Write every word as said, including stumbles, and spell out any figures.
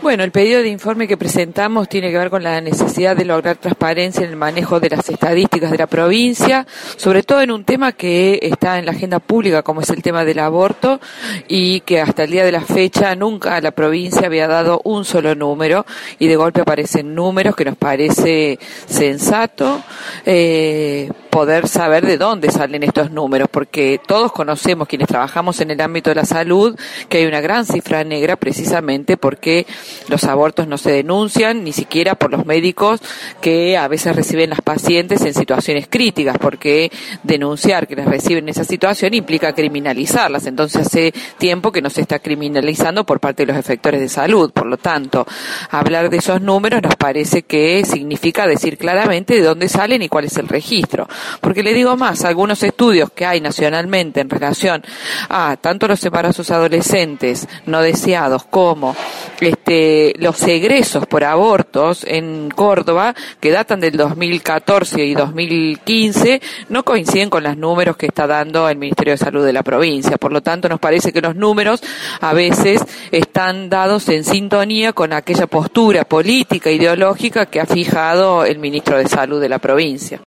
Bueno, el pedido de informe que presentamos tiene que ver con la necesidad de lograr transparencia en el manejo de las estadísticas de la provincia, sobre todo en un tema que está en la agenda pública, como es el tema del aborto, y que hasta el día de la fecha nunca la provincia había dado un solo número, y de golpe aparecen números que nos parece sensato eh, poder saber de dónde salen estos números, porque todos conocemos, quienes trabajamos en el ámbito de la salud, que hay una gran cifra negra precisamente porque los abortos no se denuncian ni siquiera por los médicos que a veces reciben las pacientes en situaciones críticas, porque denunciar que les reciben esa situación implica criminalizarlas. Entonces hace tiempo que no se está criminalizando por parte de los efectores de salud. Por lo tanto, hablar de esos números nos parece que significa decir claramente de dónde salen y cuál es el registro. Porque le digo más, algunos estudios que hay nacionalmente en relación a tanto los embarazos adolescentes no deseados como este los egresos por abortos en Córdoba, que datan del dos mil catorce y dos mil quince, no coinciden con los números que está dando el Ministerio de Salud de la provincia. Por lo tanto, nos parece que los números a veces están dados en sintonía con aquella postura política, ideológica que ha fijado el Ministro de Salud de la provincia.